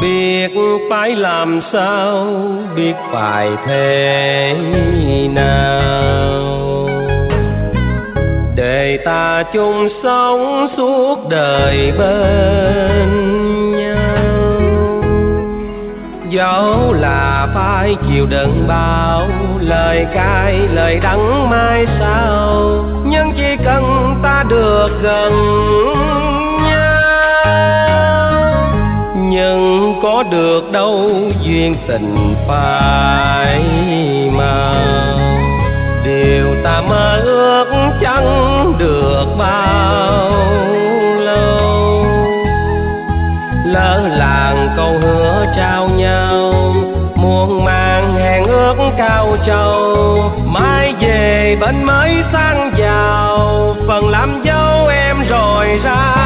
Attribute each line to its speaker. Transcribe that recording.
Speaker 1: biết phải làm sao, biết phải thế nào để ta chung sống suốt đời bên nhau. Dẫu là phải chịu đựng bao lời cay lời đắng mai sau, nhưng chỉ cần ta được gần nhau. Nhưng có được đâu duyên tình phai màu, điều ta mơ ước chẳng được bao lâu. Lỡ làng câu hứa trao nhau, muôn màng hẹn ước cao trầu, mai về bên mới sang giàu, phần làm dâu em rồi ra